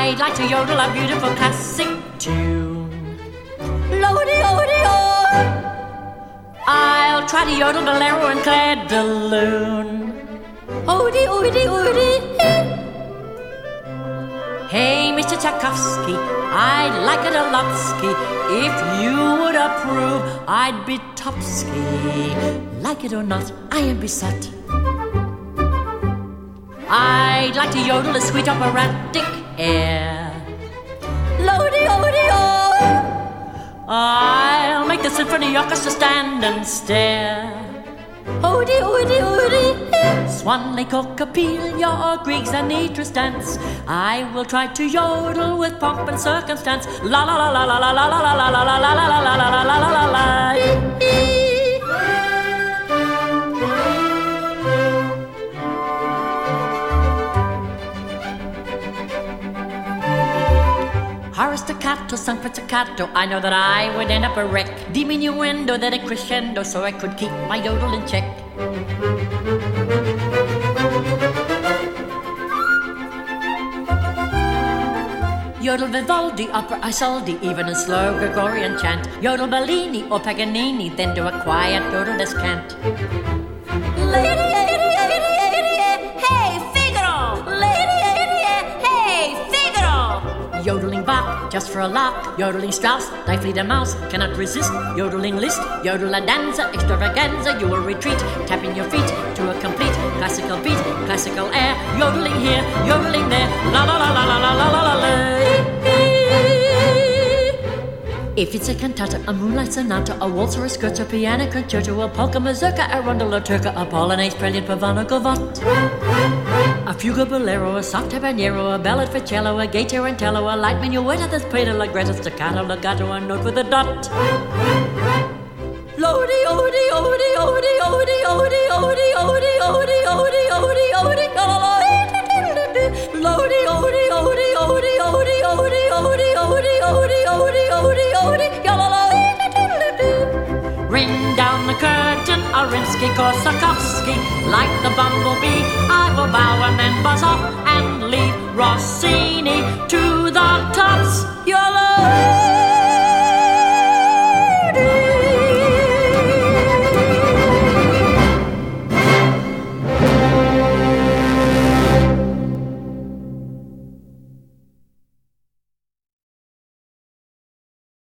I'd like to yodel a beautiful classic tune. Lodi-odi-o. I'll try to yodel Bolero and Claire de Lune. Odi-odi-odi. Hey, Mr. Tchaikovsky, I'd like it a lot-ski. If you would approve, I'd be top-ski. Like it or not, I am beset. I'd like to yodel a sweet operatic air. Lodi-odi-o. I'll make the symphony orchestra stand and stare. Odi-odi-odi. Swan Lake or Capella or Griggs and Idris dance. I will try to yodel with pomp and circumstance. La la la la la la la la la la la la la la la la la la la. Horror staccato, sung pizzicato, I know that I would end up a wreck. Diminuendo, then a crescendo, so I could keep my yodel in check. Yodel Vivaldi, opera Isolde, even a slow Gregorian chant. Yodel Bellini or Paganini, then do a quiet yodel descant. Lady, hey Figaro! Lady, hey Figaro! Yodeling Bach, just for a lark. Yodeling Strauss, Die Fledermaus, cannot resist. Yodeling Liszt, yodel a danza, extravaganza. You will retreat, tapping your feet to a complete classical beat, classical air. Yodeling here, yodeling there, la la la la la la la la la. If it's a cantata, a moonlight sonata, a waltz or a scherzo, a piano concerto, a polka, mazurka, a rondeau, a turca, a polonaise, prelude, pavana, gavotte. A fuga bolero, a soft habanero, a ballad for cello, a gay tarantello, a light minuet, a spread, a ligretto, staccato, legato, a note with a dot. Lodi, odi, odi, odi, odi, odi, odi, odi, odi, odi, odi, odi, Lodi, odi, odi, odi, odi, odi, odi, odi, odi, odi, odi, odi, ring down the curtain, Arinsky-Korsakowski, like the bumblebee, I will bow and then buzz off and leave Rossini to the tops.